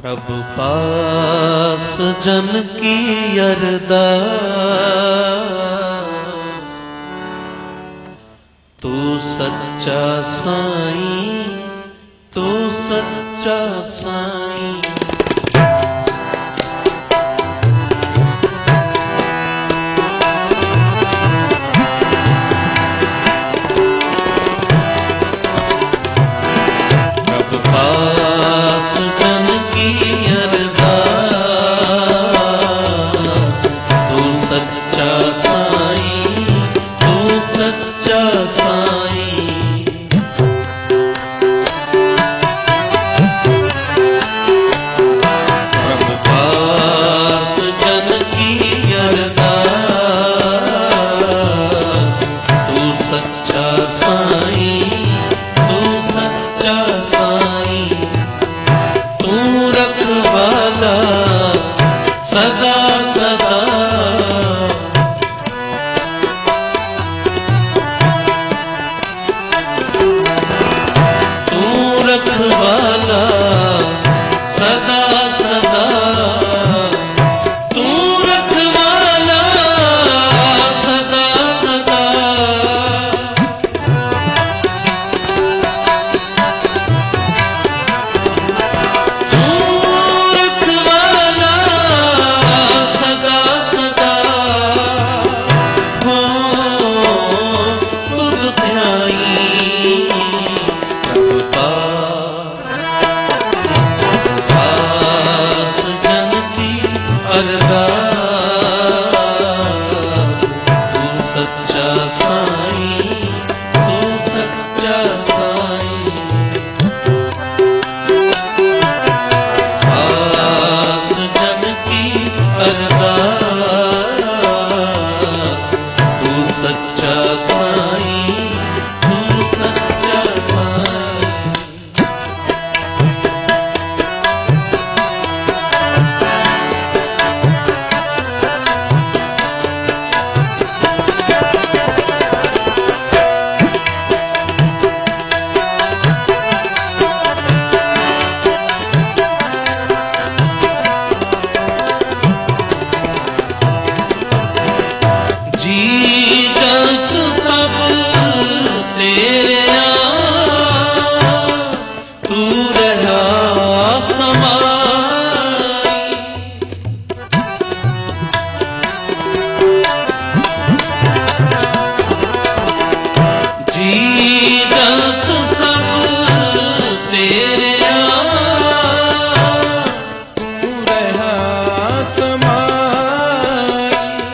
प्रभु पास जन की अरदास, तू सच्चा साईं, तू सच्चा साईं। प्रभु पास जन की अरदास, तू सच्चा साईं, तू सच्चा साईं। प्रभु पास जन की अरदास, तू सच्चा साईं, तू सच्चा साईं। तू रखवाला सदा सदा, तू रखवाला सदा सदा, तू रखवाला सदा सदा। तू रखवाला सदा सदा, हो तुझ ध्याई। प्रभु पास जन की अरदास, तू सच्चा साईं, तू सच्चा साईं। पास जन की अरदास, तू सच्चा साईं, तू सच्चा साईं। जी जंत सब तेरे आ, तू रहा समाई। जी जंत सब तेरे आ, तू रहा समाई।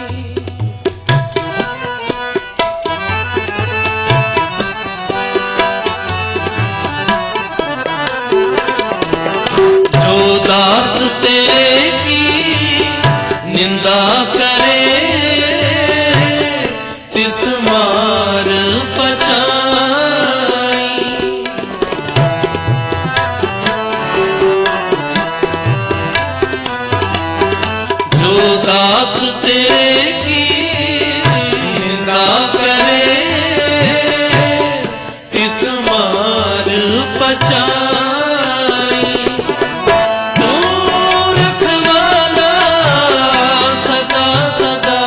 जो दास तेरे की निंदा करे, तिस मार पचाई। जो दास तेरे की निंदा करे, तिस मार पचाई। तू रखवाला सदा सदा,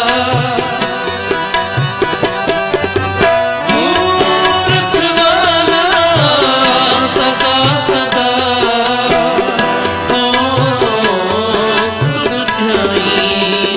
तू रखवाला सदा सदा, हो तुझ ध्याई।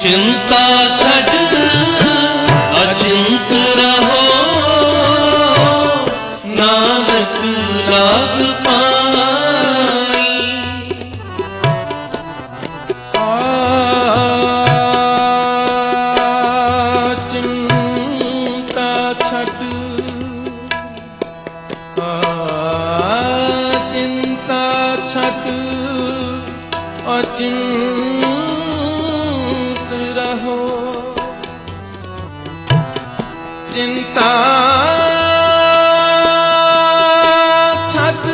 चिंता छड़ अचिंत रहो, नानक लाग पाई। चिंता छड़ चिंता छड़ अचिंत रहो, चिंता छड़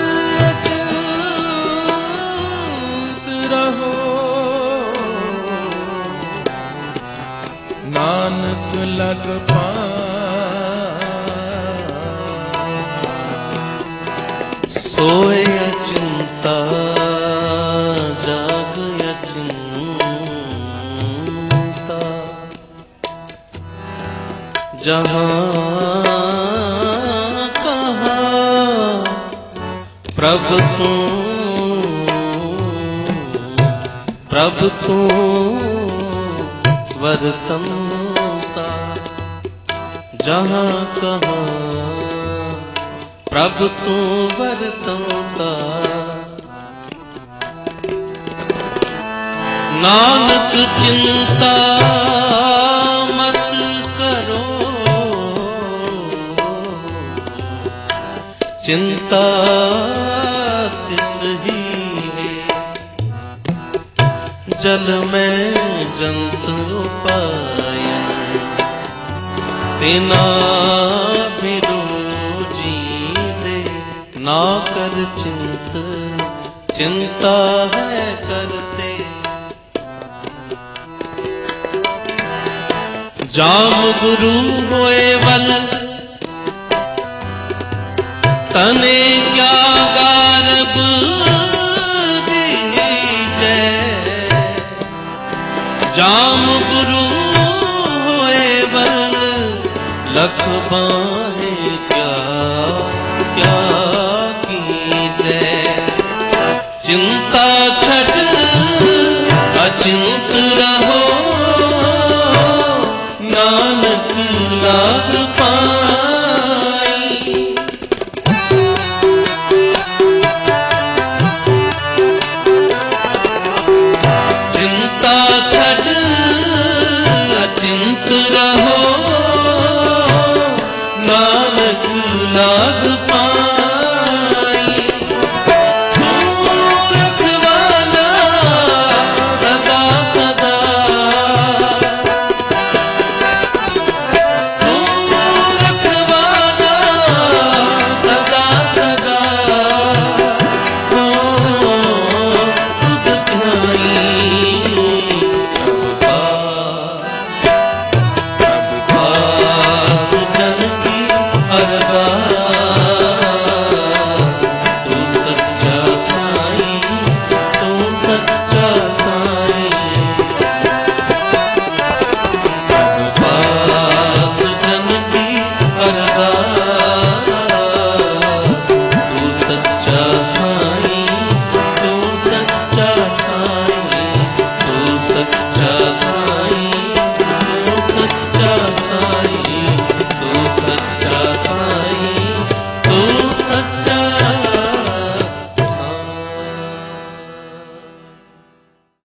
अचिंत रहो, नानक लग पाए। सोए अचिंता जाग अचिंता, जहाँ कहाँ प्रभु तू वर्तनता, जहाँ कहाँ प्रभु तू वर्तनता। नानक चिंता मत करो, चिंता तिस ही है, जल में जंतु पायन, तेना बिरोजी दे। ना कर चिंता है करते, जाम गुरु होए वल, तने क्या गारब दीजे। जाम गुरु होए वल, लख बाहे क्या क्या कीजे। चिंता छड़ अचिंत रहो, नानक लाग पाई। चिंता